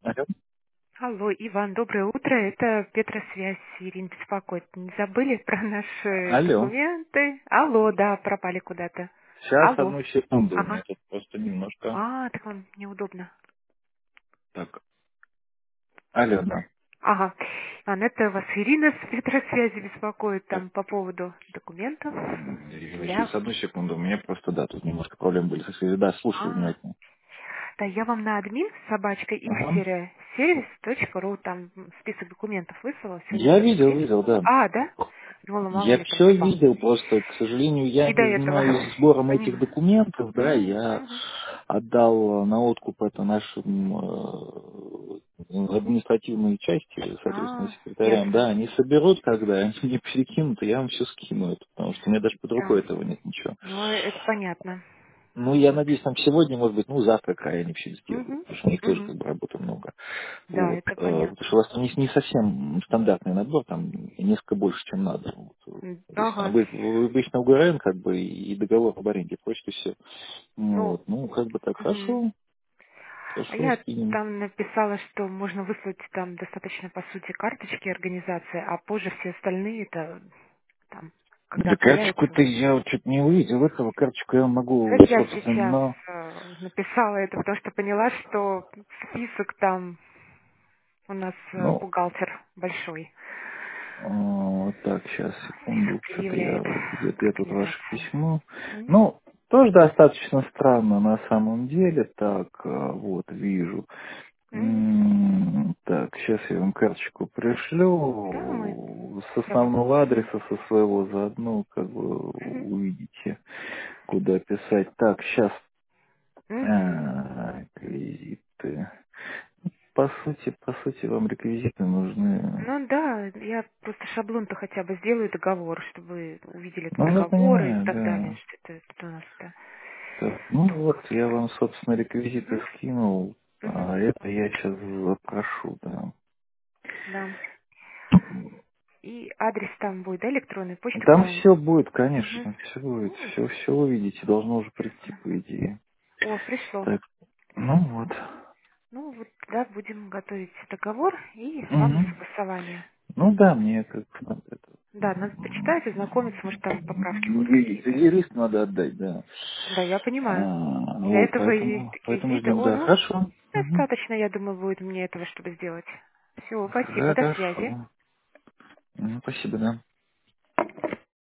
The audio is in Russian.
Алло. Алло, Иван, доброе утро. Это Петросвязь. Ирина беспокоит. Не забыли про наши Алло. документы? Алло, да, пропали куда-то. Сейчас, Алло. одну секунду. У меня Ага. тут просто немножко... Так вам неудобно. Так. Алло, да. Ага. Иван, это вас Ирина с Петросвязи беспокоит Так. там по поводу документов Ирина для... Васильевна, одну секунду. У меня просто, да, тут немножко проблем были со связью. Да, слушаю А, внимательно. да, я вам на админ собачка Ага. x-сервис.ру там список документов выслала. Сегодня Я вы видел, видели? видел, да. Да? Думала, мало Я ли там все спам. видел, просто, к сожалению, я И до не этого. занимаюсь сбором этих Понимаю. документов, да, я Мгм. отдал на откуп это нашим административной части, соответственно, секретарям, Ясно. да, они соберут, когда они мне перекинут, и я вам все скину это, потому что у меня даже под Да. рукой этого нет ничего. Ну, это понятно. Ну, я Вот. надеюсь, там сегодня, может быть, ну, завтра край они все сделают, Угу. потому что у них тоже Угу. как бы работы много. Да, Вот. это Потому что понятно. у вас там не совсем стандартный набор, там несколько больше, чем надо. Вот. То есть Ага. вы обычно в ГРН, как бы, и договор об аренде прочее все. Ну, Вот. Ну, как бы так, мгм. хорошо, А хорошо, я скинем. там написала, что можно выслать там достаточно, по сути, карточки организации, а позже все остальные это там, когда Да появится. карточку-то я вот что-то не увидел, этого карточку я могу, Вот я сейчас собственно, написала это, потому что поняла, что список там у нас ну, бухгалтер большой. вот так, сейчас, Список секунду, что-то я, предъявляет где-то к я тут ваше организации. письмо. М? Ну, тоже достаточно странно на самом деле, так, вот, вижу. М. Так, сейчас я вам карточку Да, мы пришлю с сразу. основного Мгм. адреса, со своего заодно, как бы, Мгм. увидите, куда писать. Так, сейчас, Мгм. реквизиты. По сути, вам реквизиты нужны. Ну да, я просто шаблон-то хотя бы сделаю договор, чтобы вы увидели этот Ну, я договор и понимаю, так далее, да. что это у нас-то. Так, ну вот, я вам, собственно, реквизиты М? скинул, Мгм. а это я сейчас запрошу, да. Да. И адрес там будет, да, электронная почта Там правильно? все будет, Мгм. конечно, все будет, Ну, все увидите, должно уже прийти, отлично. по идее. О, пришло. Так, ну вот. Ну вот, да, будем готовить договор и вам на Мгм. согласование. Ну да, мне как надо это. Да, надо почитать, ознакомиться, может там поправки будут какие-то. Юрист надо отдать, да. Да, я понимаю. Для Вот, этого и поэтому реквизиты. ждем, О, да. ну, Хорошо. Мгм. достаточно, я думаю, будет мне этого, чтобы сделать. Все, спасибо, до связи. Хорошо. Спасибо, да.